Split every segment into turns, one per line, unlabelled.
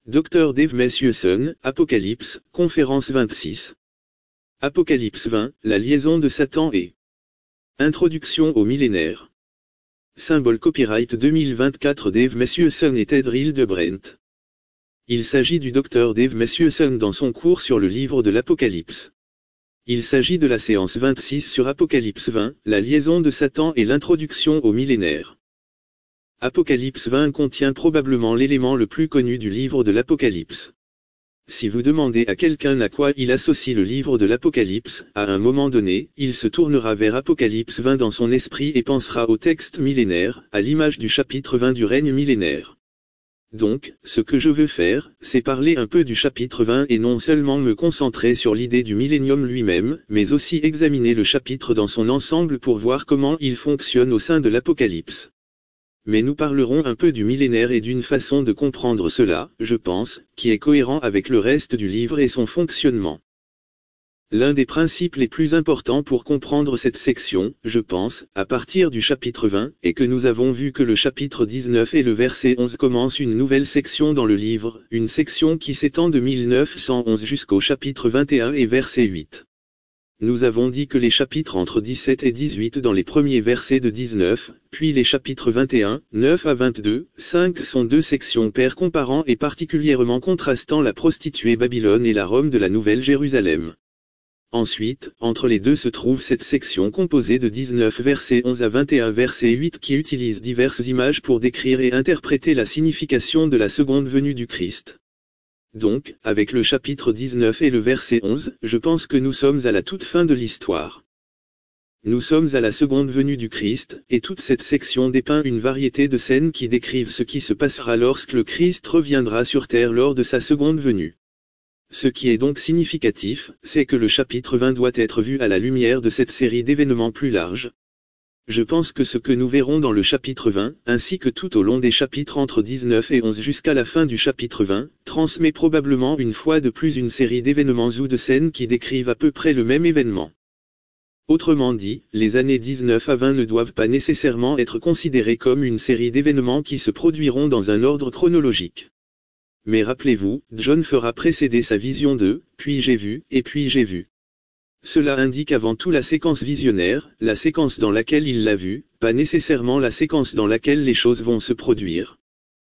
Dr Dave Matthewson, Apocalypse, conférence 26. Apocalypse 20, la liaison de Satan et Introduction au millénaire. Symbole copyright 2024 Dave Matthewson et Ted Hildebrand. Il s'agit du Dr Dave Matthewson dans son cours sur le livre de l'Apocalypse. Il s'agit de la séance 26 sur Apocalypse 20, la liaison de Satan et l'introduction au millénaire. Apocalypse 20 contient probablement l'élément le plus connu du livre de l'Apocalypse. Si vous demandez à quelqu'un à quoi il associe le livre de l'Apocalypse, à un moment donné, il se tournera vers Apocalypse 20 dans son esprit et pensera au texte millénaire, à l'image du chapitre 20 du règne millénaire. Donc, ce que je veux faire, c'est parler un peu du chapitre 20 et non seulement me concentrer sur l'idée du millénium lui-même, mais aussi examiner le chapitre dans son ensemble pour voir comment il fonctionne au sein de l'Apocalypse. Mais nous parlerons un peu du millénaire et d'une façon de comprendre cela, je pense, qui est cohérent avec le reste du livre et son fonctionnement. L'un des principes les plus importants pour comprendre cette section, je pense, à partir du chapitre 20, est que nous avons vu que le chapitre 19 et le verset 11 commencent une nouvelle section dans le livre, une section qui s'étend de 1911 jusqu'au chapitre 21 et verset 8. Nous avons dit que les chapitres entre 17 et 18 dans les premiers versets de 19, puis les chapitres 21, 9 à 22, 5 sont deux sections paires comparant et particulièrement contrastant la prostituée Babylone et la Rome de la Nouvelle Jérusalem. Ensuite, entre les deux se trouve cette section composée de 19 versets 11 à 21 versets 8 qui utilise diverses images pour décrire et interpréter la signification de la seconde venue du Christ. Donc, avec le chapitre 19 et le verset 11, je pense que nous sommes à la toute fin de l'histoire. Nous sommes à la seconde venue du Christ, et toute cette section dépeint une variété de scènes qui décrivent ce qui se passera lorsque le Christ reviendra sur terre lors de sa seconde venue. Ce qui est donc significatif, c'est que le chapitre 20 doit être vu à la lumière de cette série d'événements plus larges. Je pense que ce que nous verrons dans le chapitre 20, ainsi que tout au long des chapitres entre 19 et 11 jusqu'à la fin du chapitre 20, transmet probablement une fois de plus une série d'événements ou de scènes qui décrivent à peu près le même événement. Autrement dit, les années 19 à 20 ne doivent pas nécessairement être considérées comme une série d'événements qui se produiront dans un ordre chronologique. Mais rappelez-vous, John fera précéder sa vision de « puis j'ai vu, et puis j'ai vu ». Cela indique avant tout la séquence visionnaire, la séquence dans laquelle il l'a vu, pas nécessairement la séquence dans laquelle les choses vont se produire.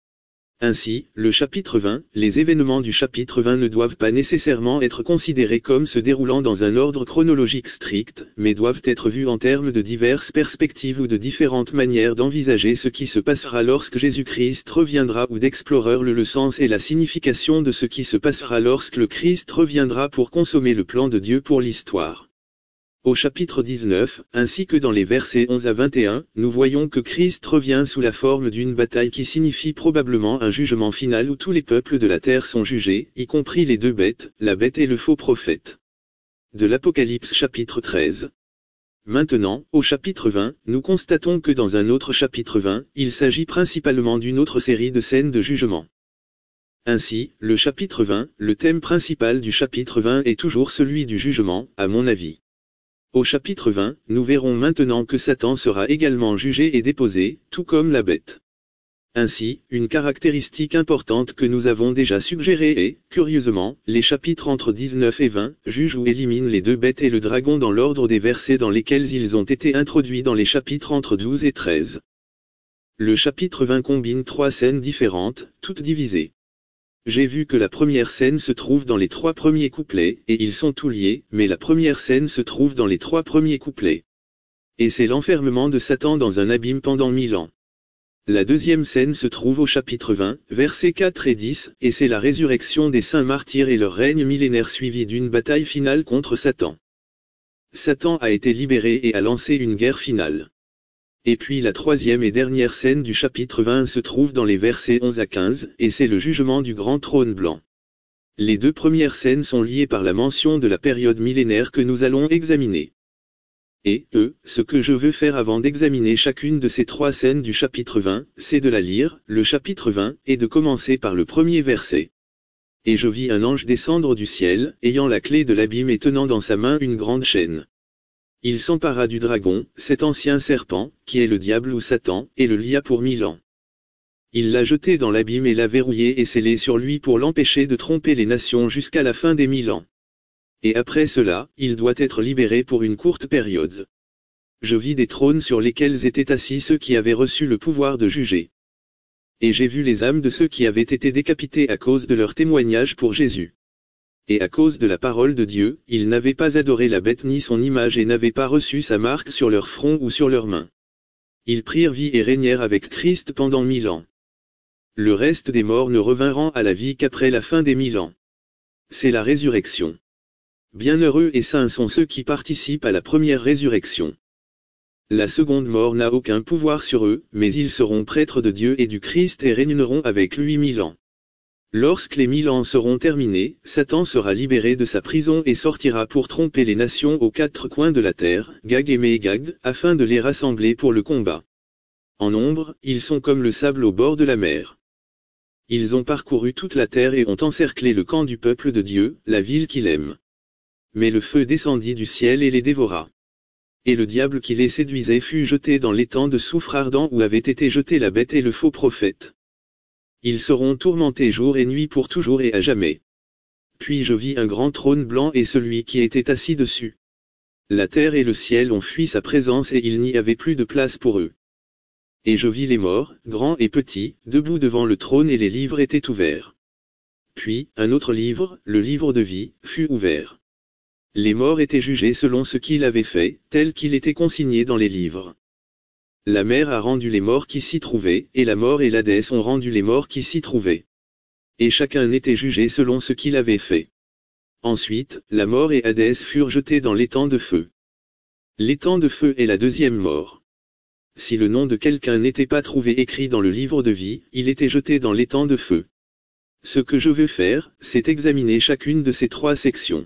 Ainsi, le chapitre 20, les événements du chapitre 20 ne doivent pas nécessairement être considérés comme se déroulant dans un ordre chronologique strict, mais doivent être vus en termes de diverses perspectives ou de différentes manières d'envisager ce qui se passera lorsque Jésus-Christ reviendra ou d'explorer le sens et la signification de ce qui se passera lorsque le Christ reviendra pour consommer le plan de Dieu pour l'histoire. Au chapitre 19, ainsi que dans les versets 11 à 21, nous voyons que Christ revient sous la forme d'une bataille qui signifie probablement un jugement final où tous les peuples de la terre sont jugés, y compris les deux bêtes, la bête et le faux prophète. De l'Apocalypse chapitre 13. Maintenant, au chapitre 20, nous constatons que dans un autre chapitre 20, il s'agit principalement d'une autre série de scènes de jugement. Ainsi, le chapitre 20, le thème principal du chapitre 20 est toujours celui du jugement, à mon avis. Au chapitre 20, nous verrons maintenant que Satan sera également jugé et déposé, tout comme la bête. Ainsi, une caractéristique importante que nous avons déjà suggérée est, curieusement, les chapitres entre 19 et 20, jugent ou éliminent les deux bêtes et le dragon dans l'ordre des versets dans lesquels ils ont été introduits dans les chapitres entre 12 et 13. Le chapitre 20 combine trois scènes différentes, toutes divisées. J'ai vu que la première scène se trouve dans les trois premiers couplets, et ils sont tous liés, mais la première scène se trouve dans les trois premiers couplets. Et c'est l'enfermement de Satan dans un abîme pendant 1000 ans. La deuxième scène se trouve au chapitre 20, versets 4 et 10, et c'est la résurrection des saints martyrs et leur règne millénaire suivi d'une bataille finale contre Satan. Satan a été libéré et a lancé une guerre finale. Et puis la troisième et dernière scène du chapitre 20 se trouve dans les versets 11 à 15, et c'est le jugement du grand trône blanc. Les deux premières scènes sont liées par la mention de la période millénaire que nous allons examiner. Et, ce que je veux faire avant d'examiner chacune de ces trois scènes du chapitre 20, c'est de la lire, le chapitre 20, et de commencer par le premier verset. Et je vis un ange descendre du ciel, ayant la clé de l'abîme et tenant dans sa main une grande chaîne. Il s'empara du dragon, cet ancien serpent, qui est le diable ou Satan, et le lia pour 1000 ans. Il l'a jeté dans l'abîme et l'a verrouillé et scellé sur lui pour l'empêcher de tromper les nations jusqu'à la fin des 1000 ans. Et après cela, il doit être libéré pour une courte période. Je vis des trônes sur lesquels étaient assis ceux qui avaient reçu le pouvoir de juger. Et j'ai vu les âmes de ceux qui avaient été décapités à cause de leur témoignage pour Jésus. Et à cause de la parole de Dieu, ils n'avaient pas adoré la bête ni son image et n'avaient pas reçu sa marque sur leur front ou sur leurs mains. Ils prirent vie et régnèrent avec Christ pendant 1000 ans. Le reste des morts ne revinront à la vie qu'après la fin des 1000 ans. C'est la résurrection. Bienheureux et saints sont ceux qui participent à la première résurrection. La seconde mort n'a aucun pouvoir sur eux, mais ils seront prêtres de Dieu et du Christ et régneront avec lui 1000 ans. Lorsque les 1000 ans seront terminés, Satan sera libéré de sa prison et sortira pour tromper les nations aux quatre coins de la terre, Gag et Mégag, afin de les rassembler pour le combat. En nombre, ils sont comme le sable au bord de la mer. Ils ont parcouru toute la terre et ont encerclé le camp du peuple de Dieu, la ville qu'il aime. Mais le feu descendit du ciel et les dévora. Et le diable qui les séduisait fut jeté dans l'étang de soufre ardent où avaient été jetés la bête et le faux prophète. Ils seront tourmentés jour et nuit pour toujours et à jamais. Puis je vis un grand trône blanc et celui qui était assis dessus. La terre et le ciel ont fui sa présence et il n'y avait plus de place pour eux. Et je vis les morts, grands et petits, debout devant le trône et les livres étaient ouverts. Puis, un autre livre, le livre de vie, fut ouvert. Les morts étaient jugés selon ce qu'ils avaient fait, tel qu'il était consigné dans les livres. La mer a rendu les morts qui s'y trouvaient, et la mort et l'Hadès ont rendu les morts qui s'y trouvaient. Et chacun était jugé selon ce qu'il avait fait. Ensuite, la mort et Hadès furent jetés dans l'étang de feu. L'étang de feu est la deuxième mort. Si le nom de quelqu'un n'était pas trouvé écrit dans le livre de vie, il était jeté dans l'étang de feu. Ce que je veux faire, c'est examiner chacune de ces trois sections.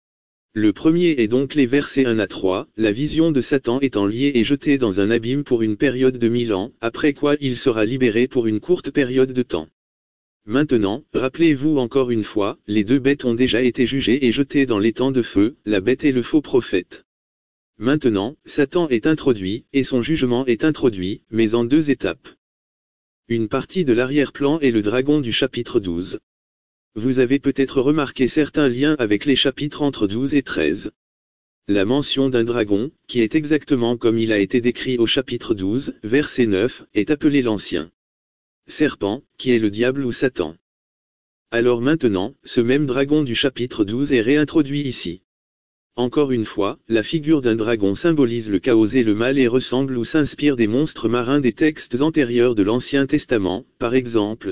Le premier est donc les versets 1 à 3, la vision de Satan étant liée et jeté dans un abîme pour une période de 1000 ans, après quoi il sera libéré pour une courte période de temps. Maintenant, rappelez-vous encore une fois, les deux bêtes ont déjà été jugées et jetées dans l'étang de feu, la bête et le faux prophète. Maintenant, Satan est introduit, et son jugement est introduit, mais en deux étapes. Une partie de l'arrière-plan est le dragon du chapitre 12. Vous avez peut-être remarqué certains liens avec les chapitres entre 12 et 13. La mention d'un dragon, qui est exactement comme il a été décrit au chapitre 12, verset 9, est appelé l'ancien serpent, qui est le diable ou Satan. Alors maintenant, ce même dragon du chapitre 12 est réintroduit ici. Encore une fois, la figure d'un dragon symbolise le chaos et le mal et ressemble ou s'inspire des monstres marins des textes antérieurs de l'Ancien Testament, par exemple.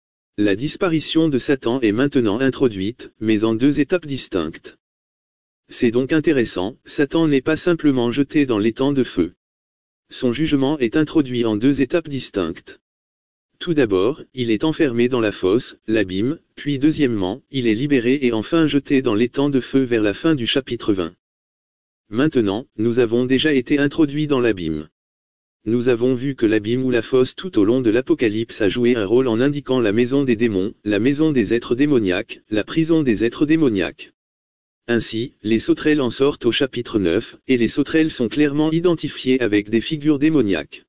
La disparition de Satan est maintenant introduite, mais en deux étapes distinctes. C'est donc intéressant, Satan n'est pas simplement jeté dans l'étang de feu. Son jugement est introduit en deux étapes distinctes. Tout d'abord, il est enfermé dans la fosse, l'abîme, puis deuxièmement, il est libéré et enfin jeté dans l'étang de feu vers la fin du chapitre 20. Maintenant, nous avons déjà été introduits dans l'abîme. Nous avons vu que l'abîme ou la fosse tout au long de l'Apocalypse a joué un rôle en indiquant la maison des démons, la maison des êtres démoniaques, la prison des êtres démoniaques. Ainsi, les sauterelles en sortent au chapitre 9, et les sauterelles sont clairement identifiées avec des figures démoniaques.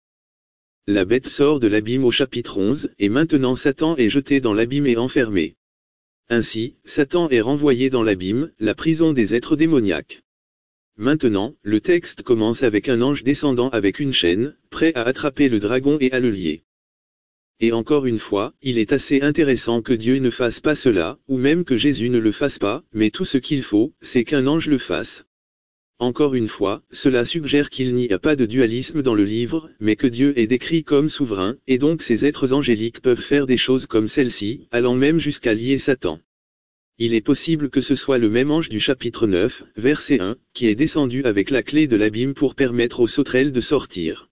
La bête sort de l'abîme au chapitre 11, et maintenant Satan est jeté dans l'abîme et enfermé. Ainsi, Satan est renvoyé dans l'abîme, la prison des êtres démoniaques. Maintenant, le texte commence avec un ange descendant avec une chaîne, prêt à attraper le dragon et à le lier. Et encore une fois, il est assez intéressant que Dieu ne fasse pas cela, ou même que Jésus ne le fasse pas, mais tout ce qu'il faut, c'est qu'un ange le fasse. Encore une fois, cela suggère qu'il n'y a pas de dualisme dans le livre, mais que Dieu est décrit comme souverain, et donc ces êtres angéliques peuvent faire des choses comme celle-ci, allant même jusqu'à lier Satan. Il est possible que ce soit le même ange du chapitre 9, verset 1, qui est descendu avec la clé de l'abîme pour permettre aux sauterelles de sortir.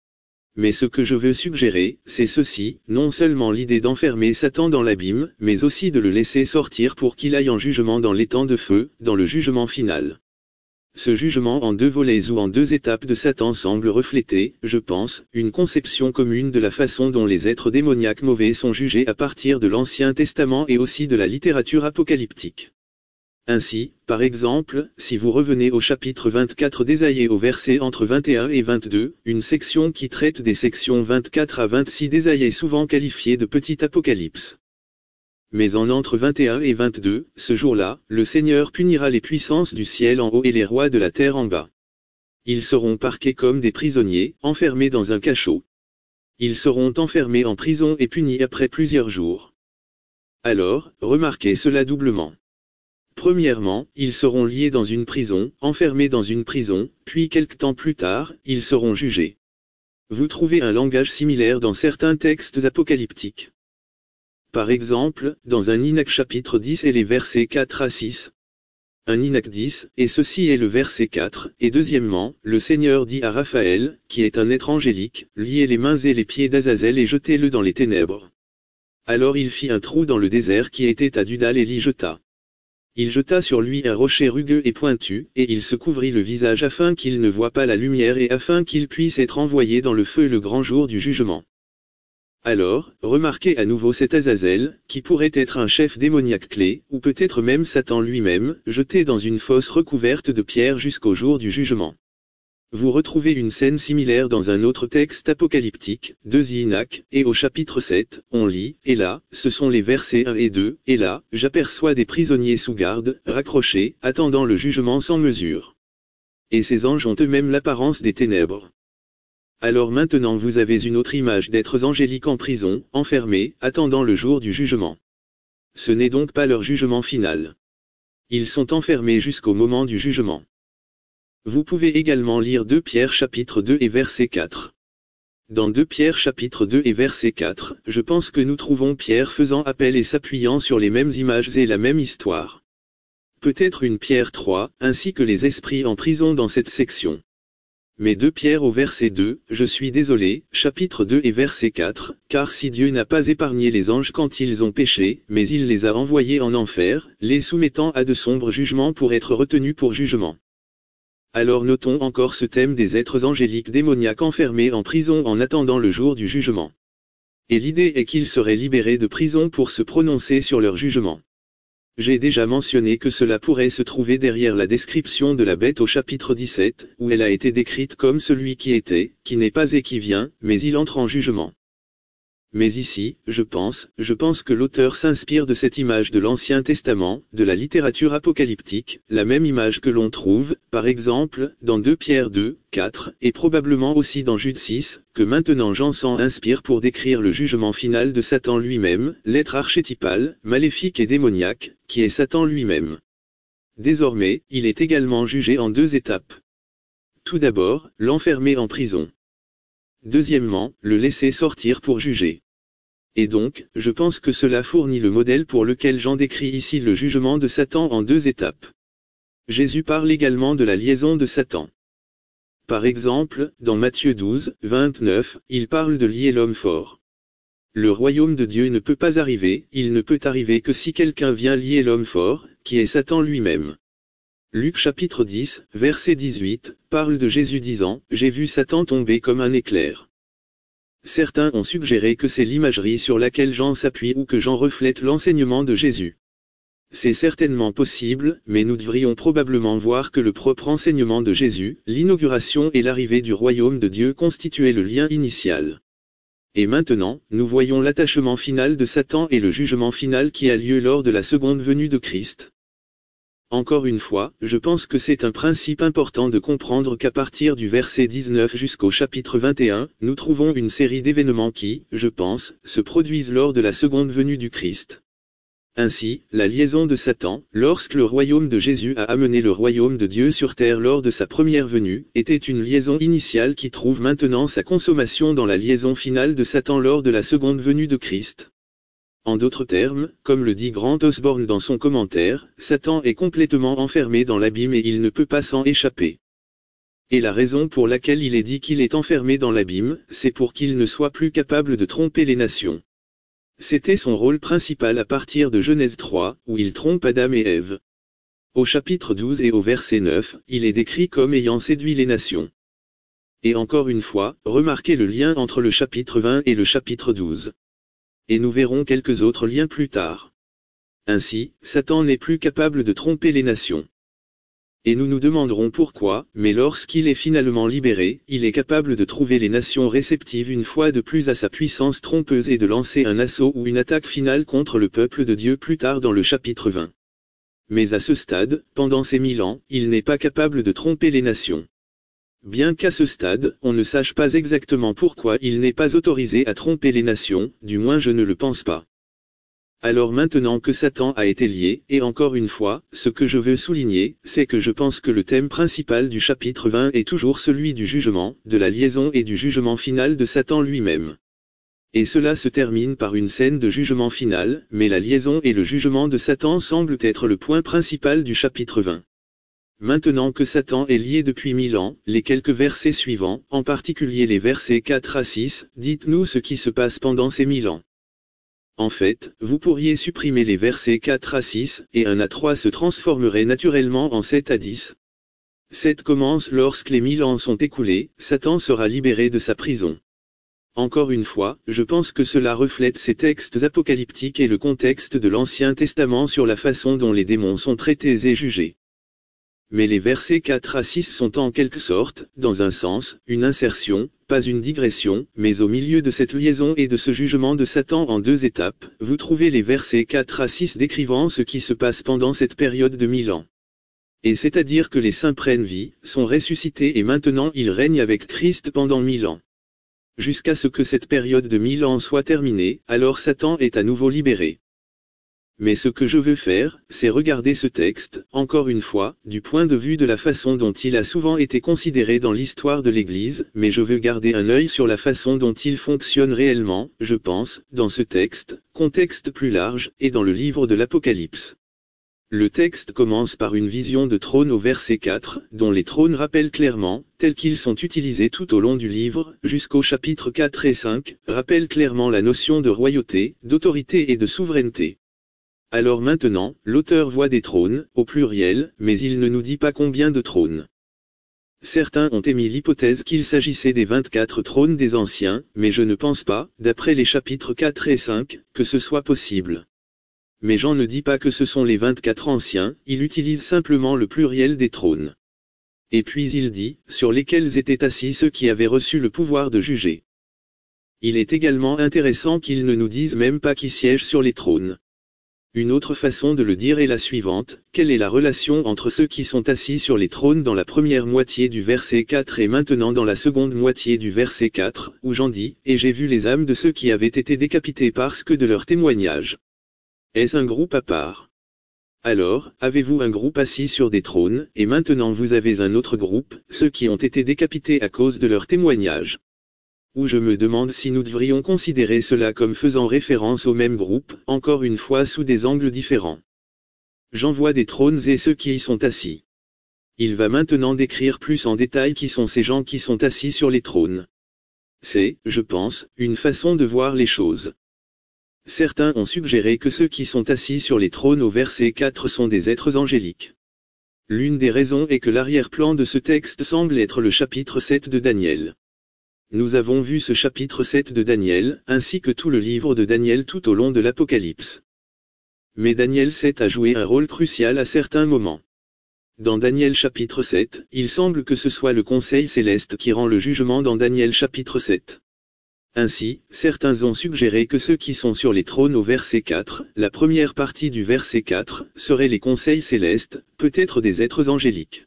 Mais ce que je veux suggérer, c'est ceci, non seulement l'idée d'enfermer Satan dans l'abîme, mais aussi de le laisser sortir pour qu'il aille en jugement dans l'étang de feu, dans le jugement final. Ce jugement en deux volets ou en deux étapes de Satan semble refléter, je pense, une conception commune de la façon dont les êtres démoniaques mauvais sont jugés à partir de l'Ancien Testament et aussi de la littérature apocalyptique. Ainsi, par exemple, si vous revenez au chapitre 24 d'Ésaïe au verset entre 21 et 22, une section qui traite des sections 24 à 26 d'Ésaïe est souvent qualifiée de petit Apocalypse. Mais en entre 21 et 22, ce jour-là, le Seigneur punira les puissances du ciel en haut et les rois de la terre en bas. Ils seront parqués comme des prisonniers, enfermés dans un cachot. Ils seront enfermés en prison et punis après plusieurs jours. Alors, remarquez cela doublement. Premièrement, ils seront liés dans une prison, enfermés dans une prison, puis quelque temps plus tard, ils seront jugés. Vous trouvez un langage similaire dans certains textes apocalyptiques. Par exemple, dans un Enoch chapitre 10 et les versets 4 à 6. Un Enoch 10, et ceci est le verset 4, et deuxièmement, le Seigneur dit à Raphaël, qui est un être angélique, liez les mains et les pieds d'Azazel et jetez-le dans les ténèbres. Alors il fit un trou dans le désert qui était à Dudal et l'y jeta. Il jeta sur lui un rocher rugueux et pointu, et il se couvrit le visage afin qu'il ne voie pas la lumière et afin qu'il puisse être envoyé dans le feu le grand jour du jugement. Alors, remarquez à nouveau cet Azazel, qui pourrait être un chef démoniaque clé, ou peut-être même Satan lui-même, jeté dans une fosse recouverte de pierres jusqu'au jour du jugement. Vous retrouvez une scène similaire dans un autre texte apocalyptique, 2 Enoch, et au chapitre 7, on lit, et là, ce sont les versets 1 et 2, et là, j'aperçois des prisonniers sous garde, raccrochés, attendant le jugement sans mesure. Et ces anges ont eux-mêmes l'apparence des ténèbres. Alors maintenant vous avez une autre image d'êtres angéliques en prison, enfermés, attendant le jour du jugement. Ce n'est donc pas leur jugement final. Ils sont enfermés jusqu'au moment du jugement. Vous pouvez également lire 2 Pierre chapitre 2 et verset 4. Dans 2 Pierre chapitre 2 et verset 4, je pense que nous trouvons Pierre faisant appel et s'appuyant sur les mêmes images et la même histoire. Peut-être une Pierre 3, ainsi que les esprits en prison dans cette section. Mais 2 Pierre au verset 2, je suis désolé, chapitre 2 et verset 4, car si Dieu n'a pas épargné les anges quand ils ont péché, mais il les a envoyés en enfer, les soumettant à de sombres jugements pour être retenus pour jugement. Alors notons encore ce thème des êtres angéliques démoniaques enfermés en prison en attendant le jour du jugement. Et l'idée est qu'ils seraient libérés de prison pour se prononcer sur leur jugement. J'ai déjà mentionné que cela pourrait se trouver derrière la description de la bête au chapitre 17, où elle a été décrite comme celui qui était, qui n'est pas et qui vient, mais il entre en jugement. Mais ici, je pense que l'auteur s'inspire de cette image de l'Ancien Testament, de la littérature apocalyptique, la même image que l'on trouve, par exemple, dans 2 Pierre 2, 4, et probablement aussi dans Jude 6, que maintenant Jean s'en inspire pour décrire le jugement final de Satan lui-même, l'être archétypal, maléfique et démoniaque, qui est Satan lui-même. Désormais, il est également jugé en 2 étapes. Tout d'abord, l'enfermer en prison. Deuxièmement, le laisser sortir pour juger. Et donc, je pense que cela fournit le modèle pour lequel Jean décrit ici le jugement de Satan en 2 étapes. Jésus parle également de la liaison de Satan. Par exemple, dans Matthieu 12, 29, il parle de lier l'homme fort. Le royaume de Dieu ne peut pas arriver, il ne peut arriver que si quelqu'un vient lier l'homme fort, qui est Satan lui-même. Luc chapitre 10, verset 18, parle de Jésus disant, « J'ai vu Satan tomber comme un éclair ». Certains ont suggéré que c'est l'imagerie sur laquelle Jean s'appuie ou que Jean reflète l'enseignement de Jésus. C'est certainement possible, mais nous devrions probablement voir que le propre enseignement de Jésus, l'inauguration et l'arrivée du royaume de Dieu constituaient le lien initial. Et maintenant, nous voyons l'attachement final de Satan et le jugement final qui a lieu lors de la seconde venue de Christ. Encore une fois, je pense que c'est un principe important de comprendre qu'à partir du verset 19 jusqu'au chapitre 21, nous trouvons une série d'événements qui, je pense, se produisent lors de la seconde venue du Christ. Ainsi, la liaison de Satan, lorsque le royaume de Jésus a amené le royaume de Dieu sur terre lors de sa première venue, était une liaison initiale qui trouve maintenant sa consommation dans la liaison finale de Satan lors de la seconde venue de Christ. En d'autres termes, comme le dit Grant Osborne dans son commentaire, Satan est complètement enfermé dans l'abîme et il ne peut pas s'en échapper. Et la raison pour laquelle il est dit qu'il est enfermé dans l'abîme, c'est pour qu'il ne soit plus capable de tromper les nations. C'était son rôle principal à partir de Genèse 3, où il trompe Adam et Ève. Au chapitre 12 et au verset 9, il est décrit comme ayant séduit les nations. Et encore une fois, remarquez le lien entre le chapitre 20 et le chapitre 12. Et nous verrons quelques autres liens plus tard. Ainsi, Satan n'est plus capable de tromper les nations. Et nous nous demanderons pourquoi, mais lorsqu'il est finalement libéré, il est capable de trouver les nations réceptives une fois de plus à sa puissance trompeuse et de lancer un assaut ou une attaque finale contre le peuple de Dieu plus tard dans le chapitre 20. Mais à ce stade, pendant ces 1000 ans, il n'est pas capable de tromper les nations. Bien qu'à ce stade, on ne sache pas exactement pourquoi il n'est pas autorisé à tromper les nations, du moins je ne le pense pas. Alors maintenant que Satan a été lié, et encore une fois, ce que je veux souligner, c'est que je pense que le thème principal du chapitre 20 est toujours celui du jugement, de la liaison et du jugement final de Satan lui-même. Et cela se termine par une scène de jugement final, mais la liaison et le jugement de Satan semblent être le point principal du chapitre 20. Maintenant que Satan est lié depuis 1000 ans, les quelques versets suivants, en particulier les versets 4 à 6, dites-nous ce qui se passe pendant ces 1000 ans. En fait, vous pourriez supprimer les versets 4 à 6, et 1 à 3 se transformerait naturellement en 7 à 10. 7 commence lorsque les 1000 ans sont écoulés, Satan sera libéré de sa prison. Encore une fois, je pense que cela reflète ces textes apocalyptiques et le contexte de l'Ancien Testament sur la façon dont les démons sont traités et jugés. Mais les versets 4 à 6 sont en quelque sorte, dans un sens, une insertion, pas une digression, mais au milieu de cette liaison et de ce jugement de Satan en 2 étapes, vous trouvez les versets 4 à 6 décrivant ce qui se passe pendant cette période de 1000 ans. Et c'est-à-dire que les saints prennent vie, sont ressuscités et maintenant ils règnent avec Christ pendant 1000 ans. Jusqu'à ce que cette période de 1000 ans soit terminée, alors Satan est à nouveau libéré. Mais ce que je veux faire, c'est regarder ce texte, encore une fois, du point de vue de la façon dont il a souvent été considéré dans l'histoire de l'Église, mais je veux garder un œil sur la façon dont il fonctionne réellement, je pense, dans ce texte, contexte plus large, et dans le livre de l'Apocalypse. Le texte commence par une vision de trône au verset 4, dont les trônes rappellent clairement, tels qu'ils sont utilisés tout au long du livre, jusqu'au chapitre 4 et 5, rappellent clairement la notion de royauté, d'autorité et de souveraineté. Alors maintenant, l'auteur voit des trônes, au pluriel, mais il ne nous dit pas combien de trônes. Certains ont émis l'hypothèse qu'il s'agissait des 24 trônes des anciens, mais je ne pense pas, d'après les chapitres 4 et 5, que ce soit possible. Mais Jean ne dit pas que ce sont les 24 anciens, il utilise simplement le pluriel des trônes. Et puis il dit, sur lesquels étaient assis ceux qui avaient reçu le pouvoir de juger. Il est également intéressant qu'il ne nous dise même pas qui siège sur les trônes. Une autre façon de le dire est la suivante, quelle est la relation entre ceux qui sont assis sur les trônes dans la première moitié du verset 4 et maintenant dans la seconde moitié du verset 4, où Jean dit, « Et j'ai vu les âmes de ceux qui avaient été décapités parce que de leur témoignage. » Est-ce un groupe à part? Alors, avez-vous un groupe assis sur des trônes, et maintenant vous avez un autre groupe, ceux qui ont été décapités à cause de leur témoignage? Ou je me demande si nous devrions considérer cela comme faisant référence au même groupe, encore une fois sous des angles différents. Jean voit des trônes et ceux qui y sont assis. Il va maintenant décrire plus en détail qui sont ces gens qui sont assis sur les trônes. C'est, je pense, une façon de voir les choses. Certains ont suggéré que ceux qui sont assis sur les trônes au verset 4 sont des êtres angéliques. L'une des raisons est que l'arrière-plan de ce texte semble être le chapitre 7 de Daniel. Nous avons vu ce chapitre 7 de Daniel, ainsi que tout le livre de Daniel tout au long de l'Apocalypse. Mais Daniel 7 a joué un rôle crucial à certains moments. Dans Daniel chapitre 7, il semble que ce soit le Conseil céleste qui rend le jugement dans Daniel chapitre 7. Ainsi, certains ont suggéré que ceux qui sont sur les trônes au verset 4, la première partie du verset 4, seraient les conseils célestes, peut-être des êtres angéliques.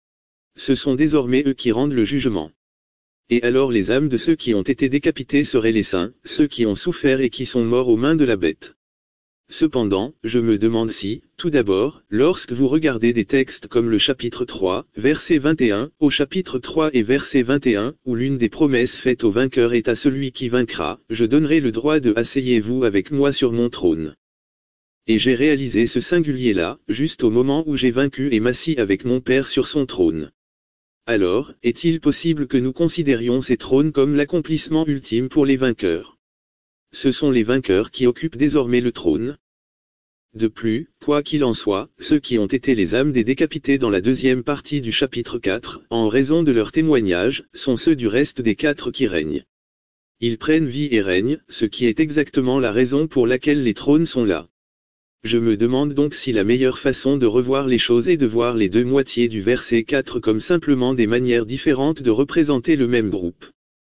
Ce sont désormais eux qui rendent le jugement. Et alors les âmes de ceux qui ont été décapités seraient les saints, ceux qui ont souffert et qui sont morts aux mains de la bête. Cependant, je me demande si, tout d'abord, lorsque vous regardez des textes comme le chapitre 3, verset 21, au chapitre 3 et verset 21, où l'une des promesses faites au vainqueur est à celui qui vaincra, je donnerai le droit de asseyez-vous avec moi sur mon trône. Et j'ai réalisé ce singulier-là, juste au moment où j'ai vaincu et m'assis avec mon Père sur son trône. Alors, est-il possible que nous considérions ces trônes comme l'accomplissement ultime pour les vainqueurs? Ce sont les vainqueurs qui occupent désormais le trône. De plus, quoi qu'il en soit, ceux qui ont été les âmes des décapités dans la deuxième partie du chapitre 4, en raison de leur témoignage, sont ceux du reste des 4 qui règnent. Ils prennent vie et règnent, ce qui est exactement la raison pour laquelle les trônes sont là. Je me demande donc si la meilleure façon de revoir les choses est de voir les deux moitiés du verset 4 comme simplement des manières différentes de représenter le même groupe.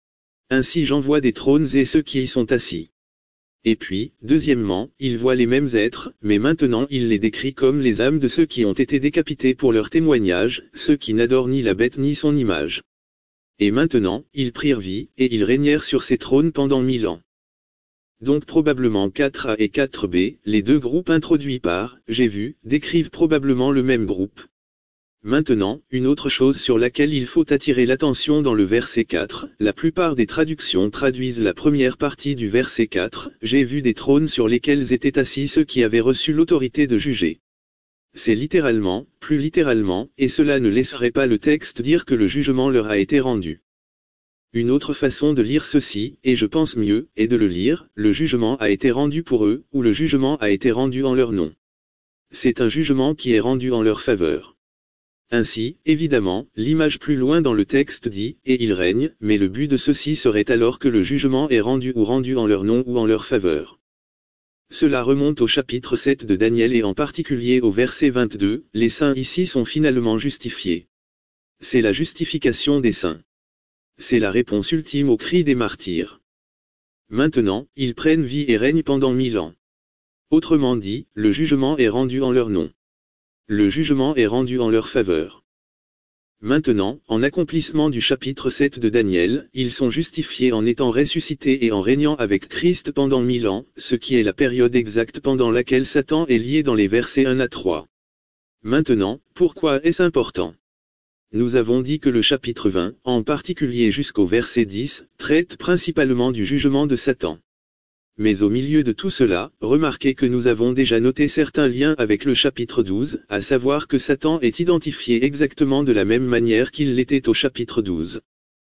Ainsi j'en vois des trônes et ceux qui y sont assis. Et puis, deuxièmement, il voit les mêmes êtres, mais maintenant il les décrit comme les âmes de ceux qui ont été décapités pour leur témoignage, ceux qui n'adorent ni la bête ni son image. Et maintenant, ils prirent vie, et ils régnèrent sur ces trônes pendant 1000 ans. Donc probablement 4A et 4B, les deux groupes introduits par « j'ai vu » décrivent probablement le même groupe. Maintenant, une autre chose sur laquelle il faut attirer l'attention dans le verset 4, la plupart des traductions traduisent la première partie du verset 4, « J'ai vu des trônes sur lesquels étaient assis ceux qui avaient reçu l'autorité de juger ». C'est littéralement, plus littéralement, et cela ne laisserait pas le texte dire que le jugement leur a été rendu. Une autre façon de lire ceci, et je pense mieux, est de le lire, le jugement a été rendu pour eux, ou le jugement a été rendu en leur nom. C'est un jugement qui est rendu en leur faveur. Ainsi, évidemment, l'image plus loin dans le texte dit, et ils règnent, mais le but de ceci serait alors que le jugement est rendu ou rendu en leur nom ou en leur faveur. Cela remonte au chapitre 7 de Daniel et en particulier au verset 22, les saints ici sont finalement justifiés. C'est la justification des saints. C'est la réponse ultime au cri des martyrs. Maintenant, ils prennent vie et règnent pendant 1000 ans. Autrement dit, le jugement est rendu en leur nom. Le jugement est rendu en leur faveur. Maintenant, en accomplissement du chapitre 7 de Daniel, ils sont justifiés en étant ressuscités et en régnant avec Christ pendant 1000 ans, ce qui est la période exacte pendant laquelle Satan est lié dans les versets 1 à 3. Maintenant, pourquoi est-ce important ? Nous avons dit que le chapitre 20, en particulier jusqu'au verset 10, traite principalement du jugement de Satan. Mais au milieu de tout cela, remarquez que nous avons déjà noté certains liens avec le chapitre 12, à savoir que Satan est identifié exactement de la même manière qu'il l'était au chapitre 12.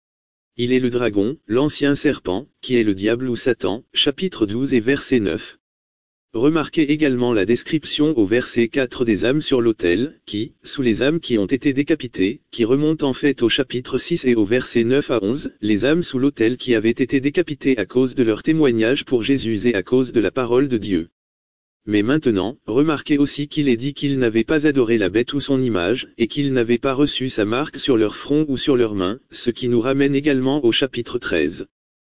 Il est le dragon, l'ancien serpent, qui est le diable ou Satan, chapitre 12 et verset 9. Remarquez également la description au verset 4 des âmes sur l'autel, qui, sous les âmes qui ont été décapitées, qui remontent en fait au chapitre 6 et au verset 9 à 11, les âmes sous l'autel qui avaient été décapitées à cause de leur témoignage pour Jésus et à cause de la parole de Dieu. Mais maintenant, remarquez aussi qu'il est dit qu'ils n'avaient pas adoré la bête ou son image, et qu'ils n'avaient pas reçu sa marque sur leur front ou sur leurs mains, ce qui nous ramène également au chapitre 13.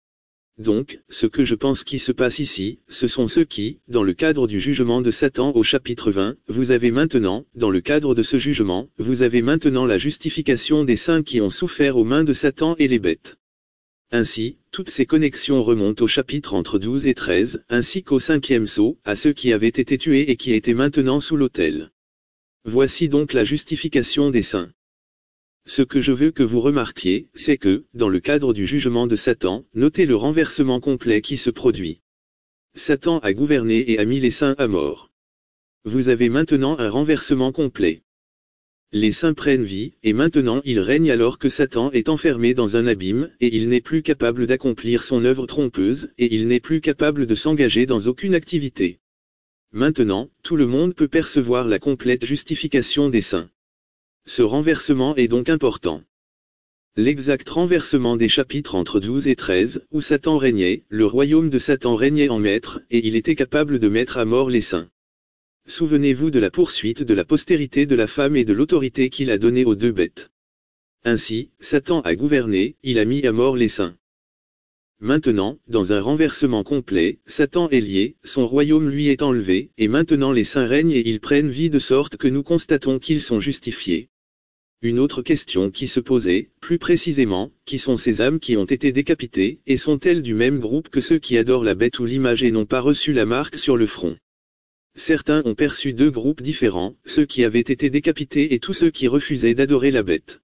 Donc, ce que je pense qui se passe ici, ce sont ceux qui, dans le cadre du jugement de Satan au chapitre 20, vous avez maintenant, dans le cadre de ce jugement, vous avez maintenant la justification des saints qui ont souffert aux mains de Satan et les bêtes. Ainsi, toutes ces connexions remontent au chapitre entre 12 et 13, ainsi qu'au 5e sceau, à ceux qui avaient été tués et qui étaient maintenant sous l'autel. Voici donc la justification des saints. Ce que je veux que vous remarquiez, c'est que, dans le cadre du jugement de Satan, notez le renversement complet qui se produit. Satan a gouverné et a mis les saints à mort. Vous avez maintenant un renversement complet. Les saints prennent vie, et maintenant ils règnent alors que Satan est enfermé dans un abîme, et il n'est plus capable d'accomplir son œuvre trompeuse, et il n'est plus capable de s'engager dans aucune activité. Maintenant, tout le monde peut percevoir la complète justification des saints. Ce renversement est donc important. L'exact renversement des chapitres entre 12 et 13, où Satan régnait, le royaume de Satan régnait en maître, et il était capable de mettre à mort les saints. Souvenez-vous de la poursuite de la postérité de la femme et de l'autorité qu'il a donnée aux deux bêtes. Ainsi, Satan a gouverné, il a mis à mort les saints. Maintenant, dans un renversement complet, Satan est lié, son royaume lui est enlevé, et maintenant les saints règnent et ils prennent vie de sorte que nous constatons qu'ils sont justifiés. Une autre question qui se posait, plus précisément, qui sont ces âmes qui ont été décapitées, et sont-elles du même groupe que ceux qui adorent la bête ou l'image et n'ont pas reçu la marque sur le front? Certains ont perçu deux groupes différents, ceux qui avaient été décapités et tous ceux qui refusaient d'adorer la bête.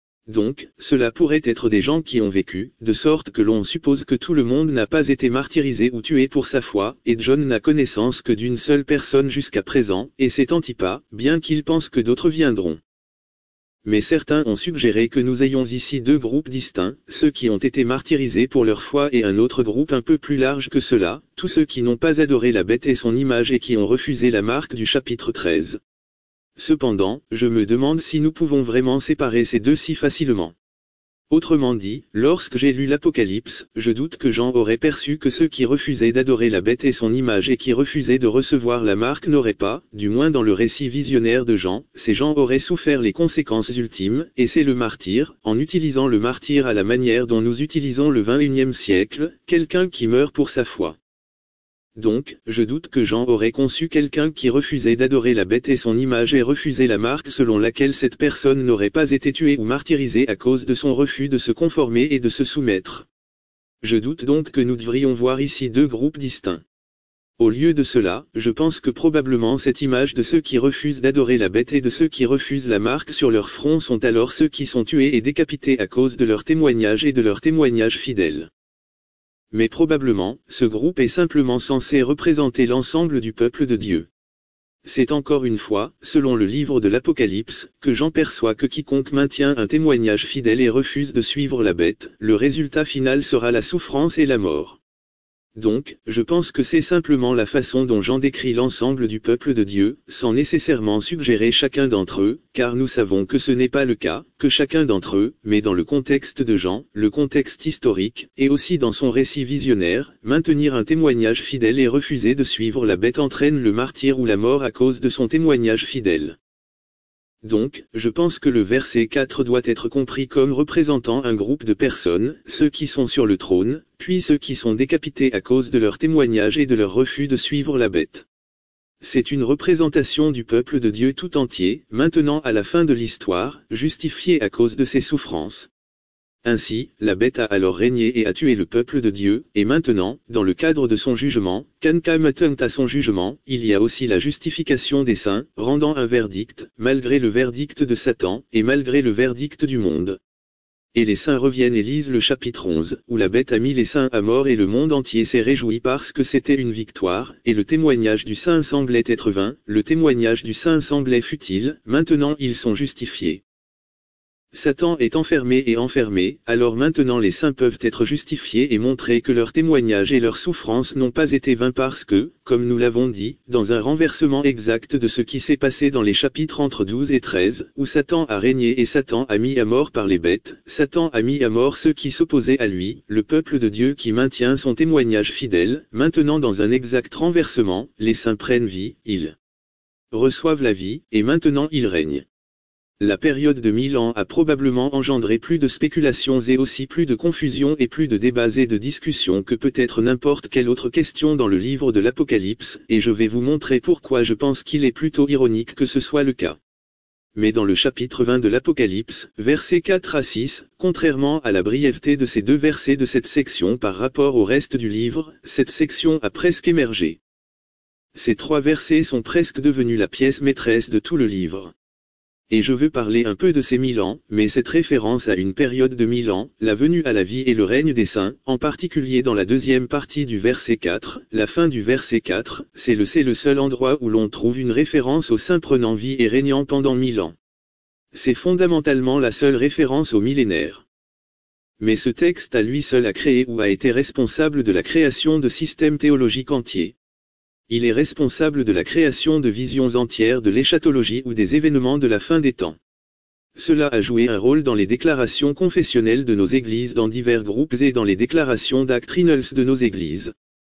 Donc, cela pourrait être des gens qui ont vécu, de sorte que l'on suppose que tout le monde n'a pas été martyrisé ou tué pour sa foi, et John n'a connaissance que d'une seule personne jusqu'à présent, et c'est Antipas, bien qu'il pense que d'autres viendront. Mais certains ont suggéré que nous ayons ici deux groupes distincts, ceux qui ont été martyrisés pour leur foi et un autre groupe un peu plus large que cela, tous ceux qui n'ont pas adoré la bête et son image et qui ont refusé la marque du chapitre 13. Cependant, je me demande si nous pouvons vraiment séparer ces deux si facilement. Autrement dit, lorsque j'ai lu l'Apocalypse, je doute que Jean aurait perçu que ceux qui refusaient d'adorer la bête et son image et qui refusaient de recevoir la marque n'auraient pas, du moins dans le récit visionnaire de Jean, ces gens auraient souffert les conséquences ultimes, et c'est le martyr, en utilisant le martyr à la manière dont nous utilisons le XXIe siècle, quelqu'un qui meurt pour sa foi. Donc, je doute que Jean aurait conçu quelqu'un qui refusait d'adorer la bête et son image et refusait la marque selon laquelle cette personne n'aurait pas été tuée ou martyrisée à cause de son refus de se conformer et de se soumettre. Je doute donc que nous devrions voir ici deux groupes distincts. Au lieu de cela, je pense que probablement cette image de ceux qui refusent d'adorer la bête et de ceux qui refusent la marque sur leur front sont alors ceux qui sont tués et décapités à cause de leur témoignage et de leur témoignage fidèle. Mais probablement, ce groupe est simplement censé représenter l'ensemble du peuple de Dieu. C'est encore une fois, selon le livre de l'Apocalypse, que Jean perçoit que quiconque maintient un témoignage fidèle et refuse de suivre la bête, le résultat final sera la souffrance et la mort. Donc, je pense que c'est simplement la façon dont Jean décrit l'ensemble du peuple de Dieu, sans nécessairement suggérer chacun d'entre eux, car nous savons que ce n'est pas le cas, que chacun d'entre eux, mais dans le contexte de Jean, le contexte historique, et aussi dans son récit visionnaire, maintenir un témoignage fidèle et refuser de suivre la bête entraîne le martyre ou la mort à cause de son témoignage fidèle. Donc, je pense que le verset 4 doit être compris comme représentant un groupe de personnes, ceux qui sont sur le trône, puis ceux qui sont décapités à cause de leur témoignage et de leur refus de suivre la bête. C'est une représentation du peuple de Dieu tout entier, maintenant à la fin de l'histoire, justifié à cause de ses souffrances. Ainsi, la bête a alors régné et a tué le peuple de Dieu, et maintenant, dans le cadre de son jugement, à son jugement, il y a aussi la justification des saints, rendant un verdict, malgré le verdict de Satan, et malgré le verdict du monde. Et les saints reviennent et lisent le chapitre 11, où la bête a mis les saints à mort et le monde entier s'est réjoui parce que c'était une victoire, et le témoignage du saint semblait être vain, le témoignage du saint semblait futile, maintenant ils sont justifiés. Satan est enfermé, alors maintenant les saints peuvent être justifiés et montrer que leur témoignage et leur souffrance n'ont pas été vains parce que, comme nous l'avons dit, dans un renversement exact de ce qui s'est passé dans les chapitres entre 12 et 13, où Satan a régné et Satan a mis à mort par les bêtes, Satan a mis à mort ceux qui s'opposaient à lui, le peuple de Dieu qui maintient son témoignage fidèle, maintenant dans un exact renversement, les saints prennent vie, ils reçoivent la vie, et maintenant ils règnent. La période de 1000 ans a probablement engendré plus de spéculations et aussi plus de confusion et plus de débats et de discussions que peut-être n'importe quelle autre question dans le livre de l'Apocalypse, et je vais vous montrer pourquoi je pense qu'il est plutôt ironique que ce soit le cas. Mais dans le chapitre 20 de l'Apocalypse, versets 4 à 6, contrairement à la brièveté de ces deux versets de cette section par rapport au reste du livre, cette section a presque émergé. Ces trois versets sont presque devenus la pièce maîtresse de tout le livre. Et je veux parler un peu de ces 1000 ans, mais cette référence à une période de 1000 ans, la venue à la vie et le règne des saints, en particulier dans la deuxième partie du verset 4, la fin du verset 4, c'est le seul endroit où l'on trouve une référence aux saints prenant vie et régnant pendant 1000 ans. C'est fondamentalement la seule référence au millénaire. Mais ce texte à lui seul a créé ou a été responsable de la création de systèmes théologiques entiers. Il est responsable de la création de visions entières de l'éschatologie ou des événements de la fin des temps. Cela a joué un rôle dans les déclarations confessionnelles de nos églises dans divers groupes et dans les déclarations doctrinales de nos églises.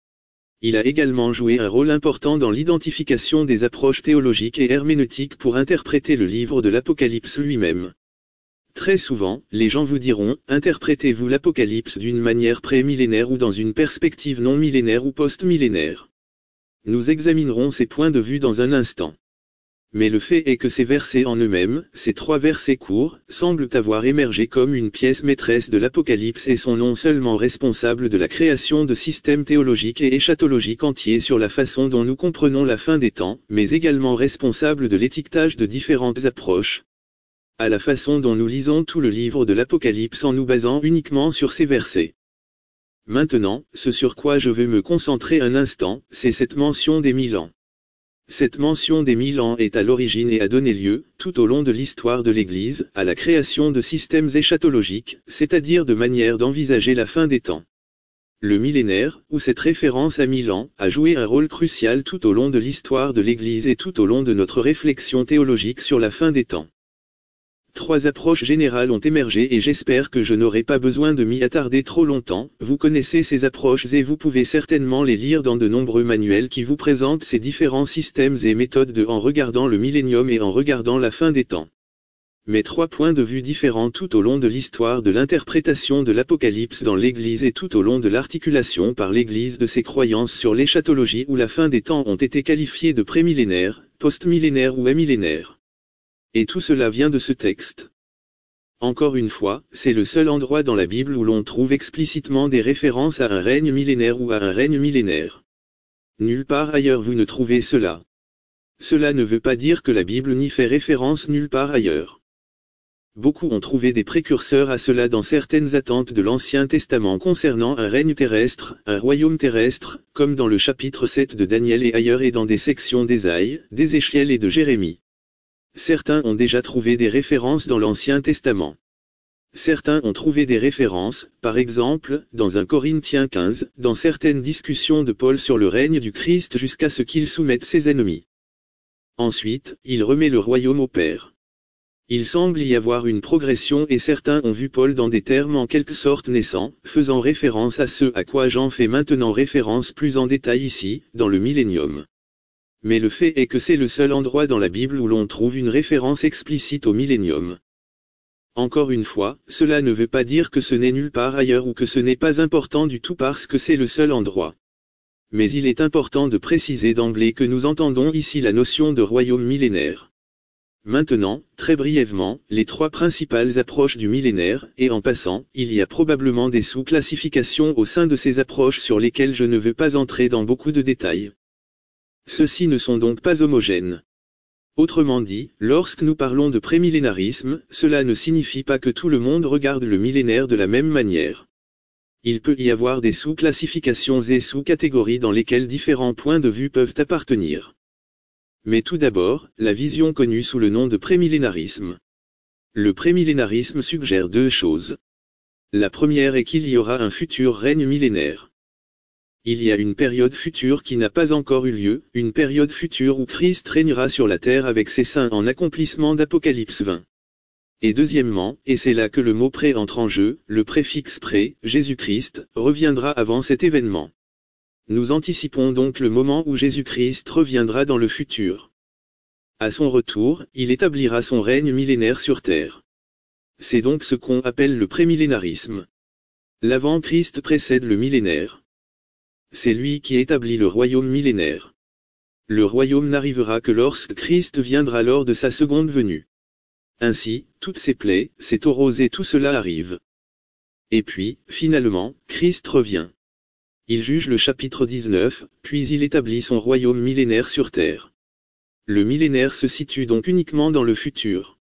Il a également joué un rôle important dans l'identification des approches théologiques et herméneutiques pour interpréter le livre de l'Apocalypse lui-même. Très souvent, les gens vous diront, interprétez-vous l'Apocalypse d'une manière pré-millénaire ou dans une perspective non millénaire ou post-millénaire. Nous examinerons ces points de vue dans un instant. Mais le fait est que ces versets en eux-mêmes, ces trois versets courts, semblent avoir émergé comme une pièce maîtresse de l'Apocalypse et sont non seulement responsables de la création de systèmes théologiques et éschatologiques entiers sur la façon dont nous comprenons la fin des temps, mais également responsables de l'étiquetage de différentes approches, à la façon dont nous lisons tout le livre de l'Apocalypse en nous basant uniquement sur ces versets. Maintenant, ce sur quoi je veux me concentrer un instant, c'est cette mention des 1000 ans. Cette mention des 1000 ans est à l'origine et a donné lieu, tout au long de l'histoire de l'Église, à la création de systèmes éschatologiques, c'est-à-dire de manières d'envisager la fin des temps. Le millénaire, ou cette référence à 1000 ans, a joué un rôle crucial tout au long de l'histoire de l'Église et tout au long de notre réflexion théologique sur la fin des temps. 3 approches générales ont émergé et j'espère que je n'aurai pas besoin de m'y attarder trop longtemps. Vous connaissez ces approches et vous pouvez certainement les lire dans de nombreux manuels qui vous présentent ces différents systèmes et méthodes en regardant le millénium et en regardant la fin des temps. Mais 3 points de vue différents tout au long de l'histoire de l'interprétation de l'Apocalypse dans l'Église et tout au long de l'articulation par l'Église de ses croyances sur l'éschatologie ou la fin des temps ont été qualifiés de prémillénaires, postmillénaires ou amillénaires. Et tout cela vient de ce texte. Encore une fois, c'est le seul endroit dans la Bible où l'on trouve explicitement des références à un règne millénaire ou à un règne millénaire. Nulle part ailleurs vous ne trouvez cela. Cela ne veut pas dire que la Bible n'y fait référence nulle part ailleurs. Beaucoup ont trouvé des précurseurs à cela dans certaines attentes de l'Ancien Testament concernant un règne terrestre, un royaume terrestre, comme dans le chapitre 7 de Daniel et ailleurs et dans des sections d'Ésaïe, d'Ézéchiel et de Jérémie. Certains ont déjà trouvé des références dans l'Ancien Testament. Certains ont trouvé des références, par exemple, dans 1 Corinthiens 15, dans certaines discussions de Paul sur le règne du Christ jusqu'à ce qu'il soumette ses ennemis. Ensuite, il remet le royaume au Père. Il semble y avoir une progression et certains ont vu Paul dans des termes en quelque sorte naissants, faisant référence à ce à quoi Jean fait maintenant référence plus en détail ici, dans le millénium. Mais le fait est que c'est le seul endroit dans la Bible où l'on trouve une référence explicite au millénium. Encore une fois, cela ne veut pas dire que ce n'est nulle part ailleurs ou que ce n'est pas important du tout parce que c'est le seul endroit. Mais il est important de préciser d'emblée que nous entendons ici la notion de royaume millénaire. Maintenant, très brièvement, les 3 principales approches du millénaire, et en passant, il y a probablement des sous-classifications au sein de ces approches sur lesquelles je ne veux pas entrer dans beaucoup de détails. Ceux-ci ne sont donc pas homogènes. Autrement dit, lorsque nous parlons de prémillénarisme, cela ne signifie pas que tout le monde regarde le millénaire de la même manière. Il peut y avoir des sous-classifications et sous-catégories dans lesquelles différents points de vue peuvent appartenir. Mais tout d'abord, la vision connue sous le nom de prémillénarisme. Le prémillénarisme suggère 2 choses. La première est qu'il y aura un futur règne millénaire. Il y a une période future qui n'a pas encore eu lieu, une période future où Christ régnera sur la terre avec ses saints en accomplissement d'Apocalypse 20. Et deuxièmement, et c'est là que le mot pré entre en jeu, le préfixe pré, Jésus-Christ, reviendra avant cet événement. Nous anticipons donc le moment où Jésus-Christ reviendra dans le futur. À son retour, il établira son règne millénaire sur terre. C'est donc ce qu'on appelle le prémillénarisme. L'avant-Christ précède le millénaire. C'est lui qui établit le royaume millénaire. Le royaume n'arrivera que lorsque Christ viendra lors de sa seconde venue. Ainsi, toutes ces plaies, ces taureaux et tout cela arrive. Et puis, finalement, Christ revient. Il juge le chapitre 19, puis il établit son royaume millénaire sur terre. Le millénaire se situe donc uniquement dans le futur.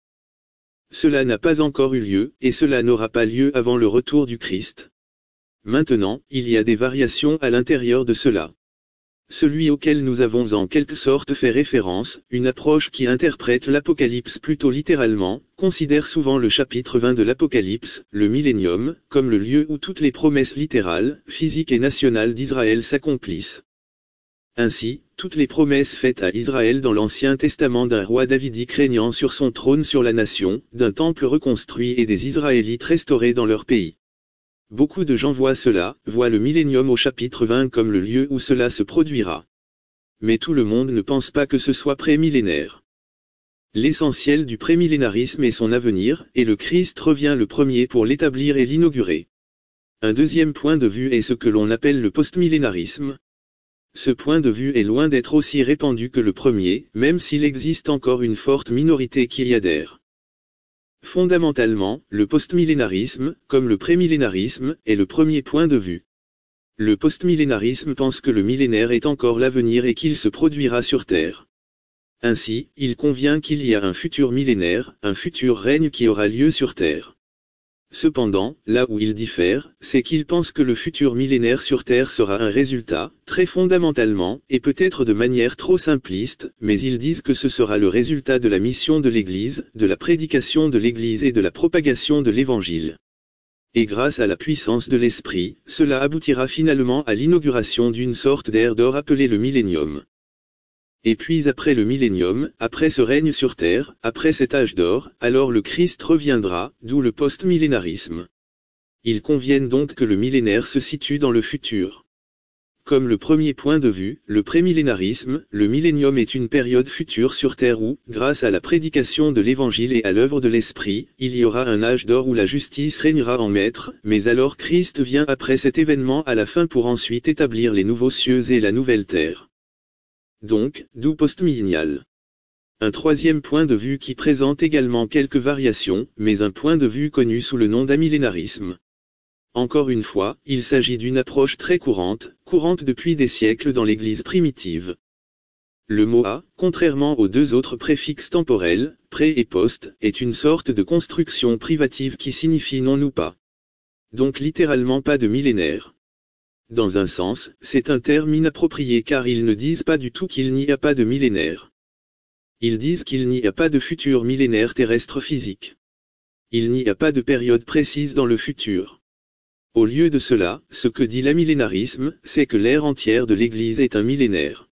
Cela n'a pas encore eu lieu, et cela n'aura pas lieu avant le retour du Christ. Maintenant, il y a des variations à l'intérieur de cela. Celui auquel nous avons en quelque sorte fait référence, une approche qui interprète l'Apocalypse plutôt littéralement, considère souvent le chapitre 20 de l'Apocalypse, le millénium, comme le lieu où toutes les promesses littérales, physiques et nationales d'Israël s'accomplissent. Ainsi, toutes les promesses faites à Israël dans l'Ancien Testament d'un roi davidique régnant sur son trône sur la nation, d'un temple reconstruit et des Israélites restaurés dans leur pays. Beaucoup de gens voient cela, voient le millénium au chapitre 20 comme le lieu où cela se produira. Mais tout le monde ne pense pas que ce soit prémillénaire. L'essentiel du prémillénarisme est son avenir, et le Christ revient le premier pour l'établir et l'inaugurer. Un deuxième point de vue est ce que l'on appelle le postmillénarisme. Ce point de vue est loin d'être aussi répandu que le premier, même s'il existe encore une forte minorité qui y adhère. Fondamentalement, le postmillénarisme, comme le prémillénarisme, est le premier point de vue. Le postmillénarisme pense que le millénaire est encore l'avenir et qu'il se produira sur Terre. Ainsi, il convient qu'il y a un futur millénaire, un futur règne qui aura lieu sur Terre. Cependant, là où ils diffèrent, c'est qu'ils pensent que le futur millénaire sur Terre sera un résultat, très fondamentalement, et peut-être de manière trop simpliste, mais ils disent que ce sera le résultat de la mission de l'Église, de la prédication de l'Église et de la propagation de l'Évangile. Et grâce à la puissance de l'Esprit, cela aboutira finalement à l'inauguration d'une sorte d'ère d'or appelée le millénium. Et puis après le millénium, après ce règne sur terre, après cet âge d'or, alors le Christ reviendra, d'où le post-millénarisme. Il convient donc que le millénaire se situe dans le futur. Comme le premier point de vue, le prémillénarisme, le millénium est une période future sur terre où, grâce à la prédication de l'évangile et à l'œuvre de l'esprit, il y aura un âge d'or où la justice régnera en maître, mais alors Christ vient après cet événement à la fin pour ensuite établir les nouveaux cieux et la nouvelle terre. Donc, d'où postmillénial. Un troisième point de vue qui présente également quelques variations, mais un point de vue connu sous le nom d'amillénarisme. Encore une fois, il s'agit d'une approche très courante depuis des siècles dans l'Église primitive. Le mot a, contrairement aux deux autres préfixes temporels, pré et post, est une sorte de construction privative qui signifie non ou pas. Donc littéralement pas de millénaire. Dans un sens, c'est un terme inapproprié car ils ne disent pas du tout qu'il n'y a pas de millénaire. Ils disent qu'il n'y a pas de futur millénaire terrestre physique. Il n'y a pas de période précise dans le futur. Au lieu de cela, ce que dit l'amillénarisme, c'est que l'ère entière de l'Église est un millénaire.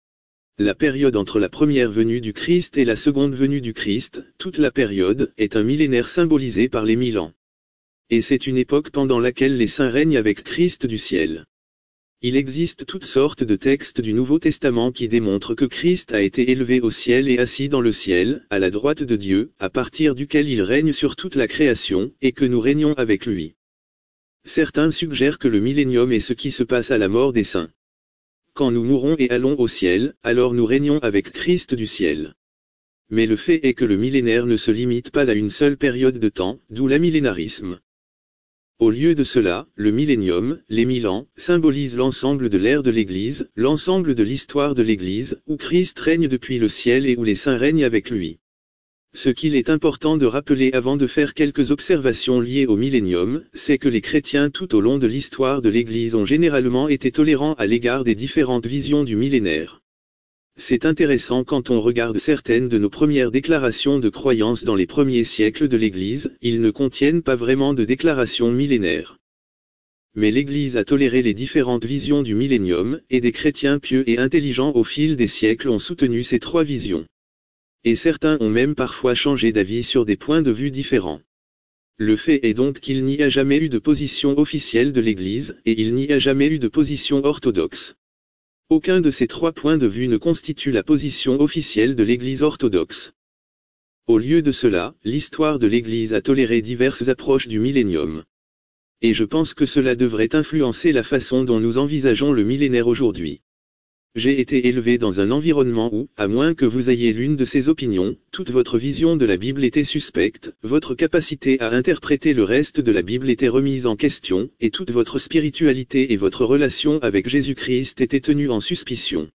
La période entre la première venue du Christ et la seconde venue du Christ, toute la période, est un millénaire symbolisé par les 1000 ans. Et c'est une époque pendant laquelle les saints règnent avec Christ du ciel. Il existe toutes sortes de textes du Nouveau Testament qui démontrent que Christ a été élevé au ciel et assis dans le ciel, à la droite de Dieu, à partir duquel il règne sur toute la création, et que nous régnons avec lui. Certains suggèrent que le millénium est ce qui se passe à la mort des saints. Quand nous mourrons et allons au ciel, alors nous régnons avec Christ du ciel. Mais le fait est que le millénaire ne se limite pas à une seule période de temps, d'où l'amillénarisme. Au lieu de cela, le millénium, les 1000 ans, symbolise l'ensemble de l'ère de l'Église, l'ensemble de l'histoire de l'Église, où Christ règne depuis le ciel et où les saints règnent avec lui. Ce qu'il est important de rappeler avant de faire quelques observations liées au millénium, c'est que les chrétiens tout au long de l'histoire de l'Église ont généralement été tolérants à l'égard des différentes visions du millénaire. C'est intéressant quand on regarde certaines de nos premières déclarations de croyance dans les premiers siècles de l'Église, ils ne contiennent pas vraiment de déclaration millénaire. Mais l'Église a toléré les différentes visions du millénium, et des chrétiens pieux et intelligents au fil des siècles ont soutenu ces trois visions. Et certains ont même parfois changé d'avis sur des points de vue différents. Le fait est donc qu'il n'y a jamais eu de position officielle de l'Église, et il n'y a jamais eu de position orthodoxe. Aucun de ces trois points de vue ne constitue la position officielle de l'Église orthodoxe. Au lieu de cela, l'histoire de l'Église a toléré diverses approches du millénium. Et je pense que cela devrait influencer la façon dont nous envisageons le millénaire aujourd'hui. J'ai été élevé dans un environnement où, à moins que vous ayez l'une de ces opinions, toute votre vision de la Bible était suspecte, votre capacité à interpréter le reste de la Bible était remise en question, et toute votre spiritualité et votre relation avec Jésus-Christ étaient tenues en suspicion.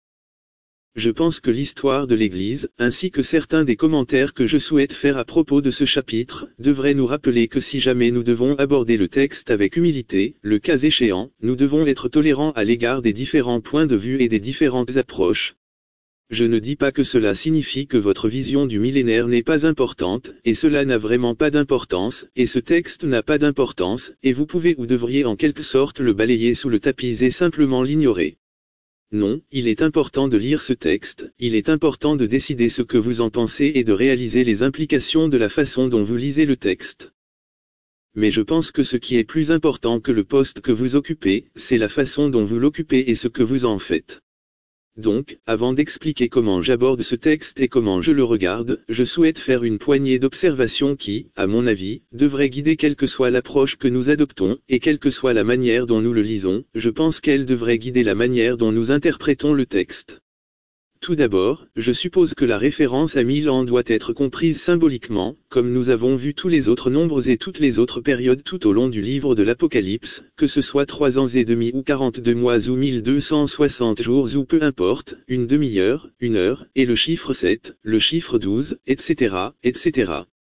Je pense que l'histoire de l'Église, ainsi que certains des commentaires que je souhaite faire à propos de ce chapitre, devraient nous rappeler que si jamais nous devons aborder le texte avec humilité, le cas échéant, nous devons être tolérants à l'égard des différents points de vue et des différentes approches. Je ne dis pas que cela signifie que votre vision du millénaire n'est pas importante, et cela n'a vraiment pas d'importance, et ce texte n'a pas d'importance, et vous pouvez ou devriez en quelque sorte le balayer sous le tapis et simplement l'ignorer. Non, il est important de lire ce texte, il est important de décider ce que vous en pensez et de réaliser les implications de la façon dont vous lisez le texte. Mais je pense que ce qui est plus important que le poste que vous occupez, c'est la façon dont vous l'occupez et ce que vous en faites. Donc, avant d'expliquer comment j'aborde ce texte et comment je le regarde, je souhaite faire une poignée d'observations qui, à mon avis, devraient guider quelle que soit l'approche que nous adoptons, et quelle que soit la manière dont nous le lisons, je pense qu'elles devraient guider la manière dont nous interprétons le texte. Tout d'abord, je suppose que la référence à 1000 ans doit être comprise symboliquement, comme nous avons vu tous les autres nombres et toutes les autres périodes tout au long du livre de l'Apocalypse, que ce soit 3 ans et demi ou 42 mois ou 1260 jours ou peu importe, une demi-heure, une heure, et le chiffre 7, le chiffre 12, etc., etc.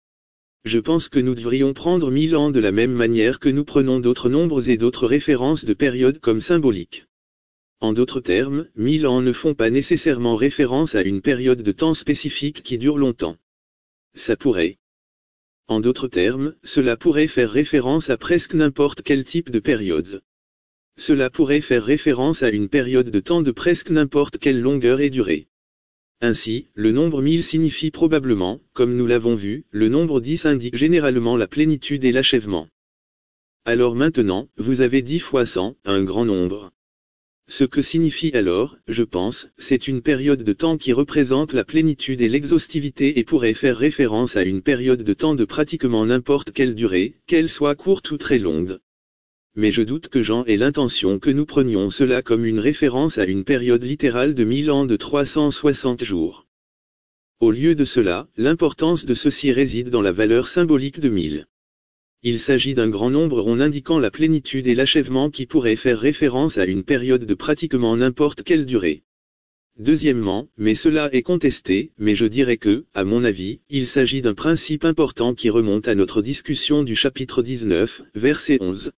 Je pense que nous devrions prendre 1000 ans de la même manière que nous prenons d'autres nombres et d'autres références de périodes comme symboliques. En d'autres termes, 1000 ans ne font pas nécessairement référence à une période de temps spécifique qui dure longtemps. Ça pourrait. En d'autres termes, cela pourrait faire référence à presque n'importe quel type de période. Cela pourrait faire référence à une période de temps de presque n'importe quelle longueur et durée. Ainsi, le nombre 1000 signifie probablement, comme nous l'avons vu, le nombre 10 indique généralement la plénitude et l'achèvement. Alors maintenant, vous avez 10 fois 100, un grand nombre. Ce que signifie alors, je pense, c'est une période de temps qui représente la plénitude et l'exhaustivité et pourrait faire référence à une période de temps de pratiquement n'importe quelle durée, qu'elle soit courte ou très longue. Mais je doute que Jean ait l'intention que nous prenions cela comme une référence à une période littérale de 1000 ans de 360 jours. Au lieu de cela, l'importance de ceci réside dans la valeur symbolique de 1000. Il s'agit d'un grand nombre rond indiquant la plénitude et l'achèvement qui pourrait faire référence à une période de pratiquement n'importe quelle durée. Deuxièmement, mais cela est contesté, mais je dirais que, à mon avis, il s'agit d'un principe important qui remonte à notre discussion du chapitre 19, verset 11.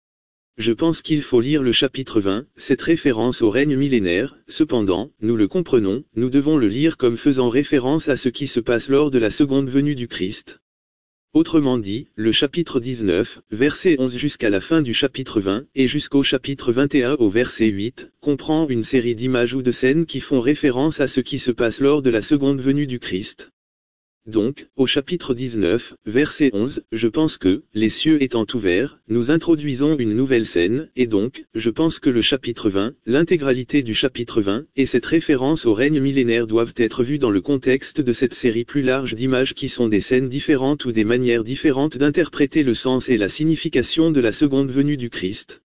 Je pense qu'il faut lire le chapitre 20, cette référence au règne millénaire, cependant, nous le comprenons, nous devons le lire comme faisant référence à ce qui se passe lors de la seconde venue du Christ. Autrement dit, le chapitre 19, verset 11 jusqu'à la fin du chapitre 20, et jusqu'au chapitre 21 au verset 8, comprend une série d'images ou de scènes qui font référence à ce qui se passe lors de la seconde venue du Christ. Donc, au chapitre 19, verset 11, je pense que, les cieux étant ouverts, nous introduisons une nouvelle scène, et donc, je pense que le chapitre 20, l'intégralité du chapitre 20, et cette référence au règne millénaire doivent être vues dans le contexte de cette série plus large d'images qui sont des scènes différentes ou des manières différentes d'interpréter le sens et la signification de la seconde venue du Christ.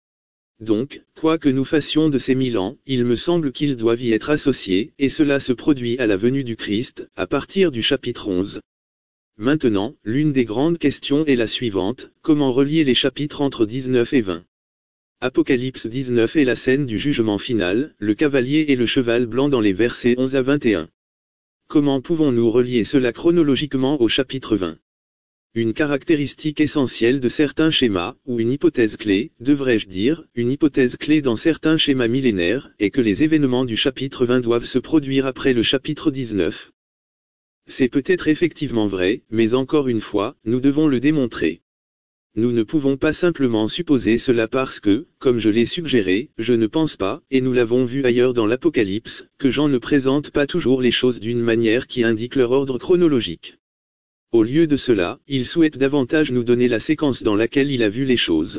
Donc, quoi que nous fassions de ces 1000 ans, il me semble qu'ils doivent y être associés, et cela se produit à la venue du Christ, à partir du chapitre 11. Maintenant, l'une des grandes questions est la suivante, comment relier les chapitres entre 19 et 20 ? Apocalypse 19 est la scène du jugement final, le cavalier et le cheval blanc dans les versets 11 à 21. Comment pouvons-nous relier cela chronologiquement au chapitre 20 ? Une caractéristique essentielle de certains schémas, ou une hypothèse clé, devrais-je dire, une hypothèse clé dans certains schémas millénaires, est que les événements du chapitre 20 doivent se produire après le chapitre 19. C'est peut-être effectivement vrai, mais encore une fois, nous devons le démontrer. Nous ne pouvons pas simplement supposer cela parce que, comme je l'ai suggéré, je ne pense pas, et nous l'avons vu ailleurs dans l'Apocalypse, que Jean ne présente pas toujours les choses d'une manière qui indique leur ordre chronologique. Au lieu de cela, il souhaite davantage nous donner la séquence dans laquelle il a vu les choses.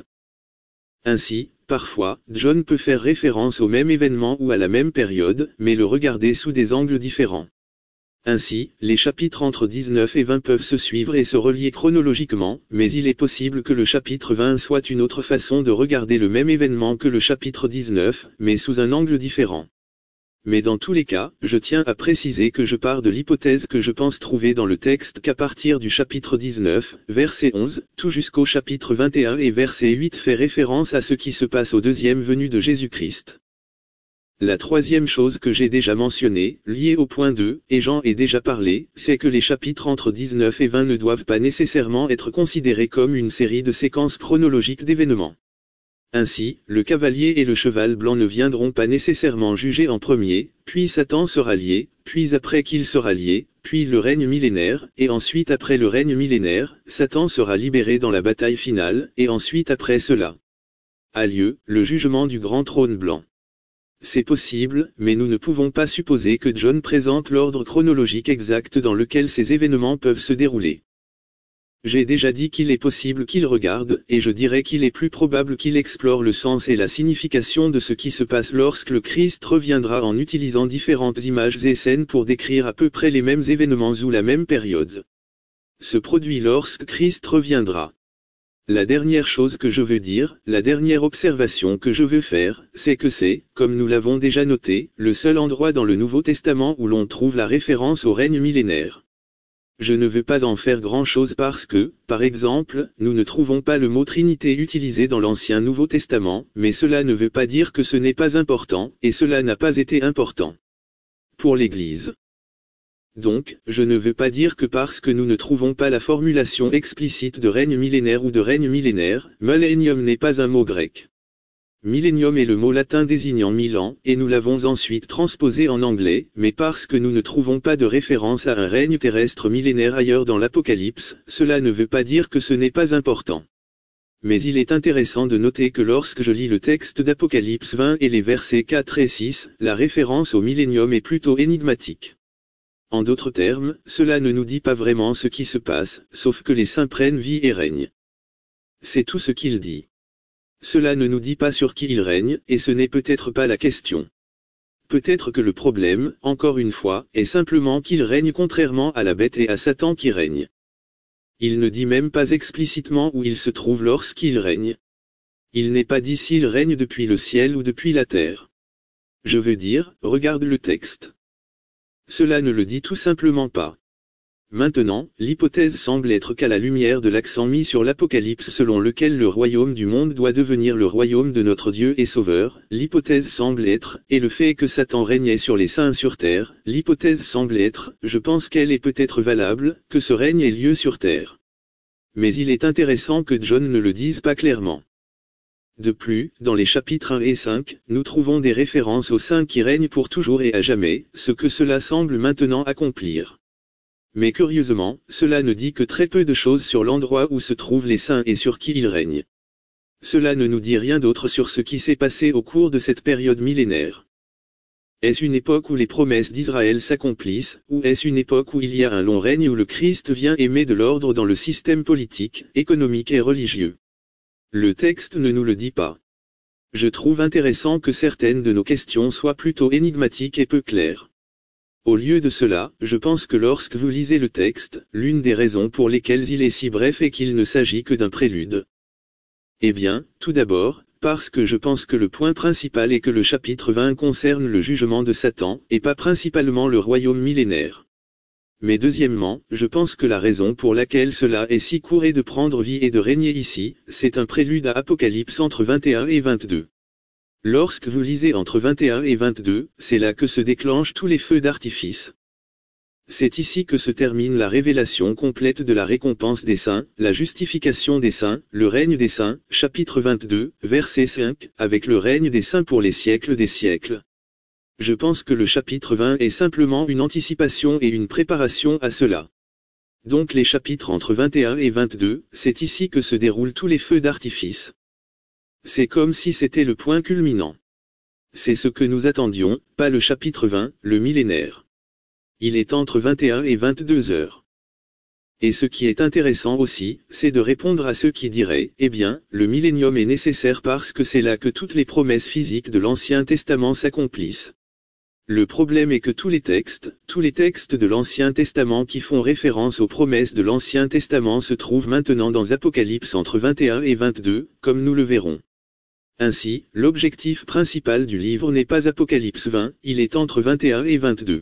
Ainsi, parfois, John peut faire référence au même événement ou à la même période, mais le regarder sous des angles différents. Ainsi, les chapitres entre 19 et 20 peuvent se suivre et se relier chronologiquement, mais il est possible que le chapitre 20 soit une autre façon de regarder le même événement que le chapitre 19, mais sous un angle différent. Mais dans tous les cas, je tiens à préciser que je pars de l'hypothèse que je pense trouver dans le texte qu'à partir du chapitre 19, verset 11, tout jusqu'au chapitre 21 et verset 8 fait référence à ce qui se passe au deuxième venue de Jésus-Christ. La troisième chose que j'ai déjà mentionnée, liée au point 2, et j'en ai déjà parlé, c'est que les chapitres entre 19 et 20 ne doivent pas nécessairement être considérés comme une série de séquences chronologiques d'événements. Ainsi, le cavalier et le cheval blanc ne viendront pas nécessairement juger en premier, puis Satan sera lié, puis après qu'il sera lié, puis le règne millénaire, et ensuite après le règne millénaire, Satan sera libéré dans la bataille finale, et ensuite après cela a lieu, le jugement du grand trône blanc. C'est possible, mais nous ne pouvons pas supposer que John présente l'ordre chronologique exact dans lequel ces événements peuvent se dérouler. J'ai déjà dit qu'il est possible qu'il regarde, et je dirais qu'il est plus probable qu'il explore le sens et la signification de ce qui se passe lorsque le Christ reviendra en utilisant différentes images et scènes pour décrire à peu près les mêmes événements ou la même période. Se produit lorsque Christ reviendra. La dernière chose que je veux dire, la dernière observation que je veux faire, c'est que c'est, comme nous l'avons déjà noté, le seul endroit dans le Nouveau Testament où l'on trouve la référence au règne millénaire. Je ne veux pas en faire grand-chose parce que, par exemple, nous ne trouvons pas le mot Trinité utilisé dans l'Ancien Nouveau Testament, mais cela ne veut pas dire que ce n'est pas important, et cela n'a pas été important pour l'Église. Donc, je ne veux pas dire que parce que nous ne trouvons pas la formulation explicite de règne millénaire ou de règne millénaire, millennium n'est pas un mot grec. Millennium est le mot latin désignant 1000 ans, et nous l'avons ensuite transposé en anglais, mais parce que nous ne trouvons pas de référence à un règne terrestre millénaire ailleurs dans l'Apocalypse, cela ne veut pas dire que ce n'est pas important. Mais il est intéressant de noter que lorsque je lis le texte d'Apocalypse 20 et les versets 4 et 6, la référence au millénium est plutôt énigmatique. En d'autres termes, cela ne nous dit pas vraiment ce qui se passe, sauf que les saints prennent vie et règnent. C'est tout ce qu'il dit. Cela ne nous dit pas sur qui il règne, et ce n'est peut-être pas la question. Peut-être que le problème, encore une fois, est simplement qu'il règne contrairement à la bête et à Satan qui règne. Il ne dit même pas explicitement où il se trouve lorsqu'il règne. Il n'est pas dit s'il règne depuis le ciel ou depuis la terre. Je veux dire, regarde le texte. Cela ne le dit tout simplement pas. Maintenant, l'hypothèse semble être qu'à la lumière de l'accent mis sur l'Apocalypse selon lequel le royaume du monde doit devenir le royaume de notre Dieu et Sauveur, l'hypothèse semble être, et le fait que Satan régnait sur les saints sur terre, l'hypothèse semble être, je pense qu'elle est peut-être valable, que ce règne ait lieu sur terre. Mais il est intéressant que John ne le dise pas clairement. De plus, dans les chapitres 1 et 5, nous trouvons des références aux saints qui règnent pour toujours et à jamais, ce que cela semble maintenant accomplir. Mais curieusement, cela ne dit que très peu de choses sur l'endroit où se trouvent les saints et sur qui ils règnent. Cela ne nous dit rien d'autre sur ce qui s'est passé au cours de cette période millénaire. Est-ce une époque où les promesses d'Israël s'accomplissent, ou est-ce une époque où il y a un long règne où le Christ vient et met de l'ordre dans le système politique, économique et religieux? Le texte ne nous le dit pas. Je trouve intéressant que certaines de nos questions soient plutôt énigmatiques et peu claires. Au lieu de cela, je pense que lorsque vous lisez le texte, l'une des raisons pour lesquelles il est si bref est qu'il ne s'agit que d'un prélude. Eh bien, tout d'abord, parce que je pense que le point principal est que le chapitre 20 concerne le jugement de Satan, et pas principalement le royaume millénaire. Mais deuxièmement, je pense que la raison pour laquelle cela est si court est de prendre vie et de régner ici, c'est un prélude à Apocalypse entre 21 et 22. Lorsque vous lisez entre 21 et 22, c'est là que se déclenchent tous les feux d'artifice. C'est ici que se termine la révélation complète de la récompense des saints, la justification des saints, le règne des saints, chapitre 22, verset 5, avec le règne des saints pour les siècles des siècles. Je pense que le chapitre 20 est simplement une anticipation et une préparation à cela. Donc les chapitres entre 21 et 22, c'est ici que se déroulent tous les feux d'artifice. C'est comme si c'était le point culminant. C'est ce que nous attendions, pas le chapitre 20, le millénaire. Il est entre 21 et 22 heures. Et ce qui est intéressant aussi, c'est de répondre à ceux qui diraient, eh bien, le millénium est nécessaire parce que c'est là que toutes les promesses physiques de l'Ancien Testament s'accomplissent. Le problème est que tous les textes de l'Ancien Testament qui font référence aux promesses de l'Ancien Testament se trouvent maintenant dans Apocalypse entre 21 et 22, comme nous le verrons. Ainsi, l'objectif principal du livre n'est pas Apocalypse 20, il est entre 21 et 22.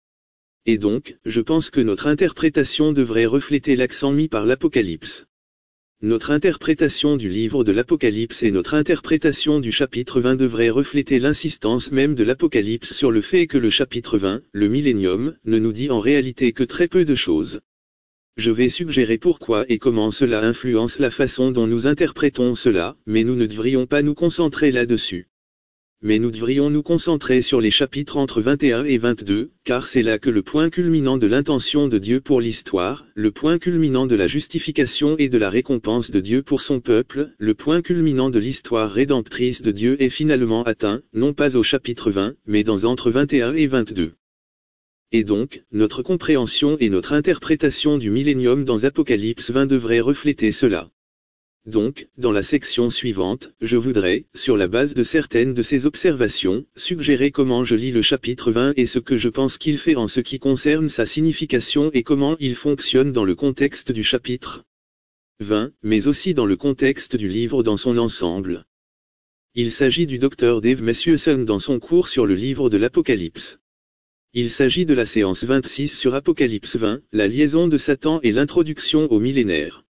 Et donc, je pense que notre interprétation devrait refléter l'accent mis par l'Apocalypse. Notre interprétation du livre de l'Apocalypse et notre interprétation du chapitre 20 devraient refléter l'insistance même de l'Apocalypse sur le fait que le chapitre 20, le millénium, ne nous dit en réalité que très peu de choses. Je vais suggérer pourquoi et comment cela influence la façon dont nous interprétons cela, mais nous ne devrions pas nous concentrer là-dessus. Mais nous devrions nous concentrer sur les chapitres entre 21 et 22, car c'est là que le point culminant de l'intention de Dieu pour l'histoire, le point culminant de la justification et de la récompense de Dieu pour son peuple, le point culminant de l'histoire rédemptrice de Dieu est finalement atteint, non pas au chapitre 20, mais dans entre 21 et 22. Et donc, notre compréhension et notre interprétation du millénium dans Apocalypse 20 devraient refléter cela. Donc, dans la section suivante, je voudrais, sur la base de certaines de ces observations, suggérer comment je lis le chapitre 20 et ce que je pense qu'il fait en ce qui concerne sa signification et comment il fonctionne dans le contexte du chapitre 20, mais aussi dans le contexte du livre dans son ensemble. Il s'agit du Dr Dave Mathewson dans son cours sur le livre de l'Apocalypse. Il s'agit de la séance 26 sur Apocalypse 20, la liaison de Satan et l'introduction au millénaire.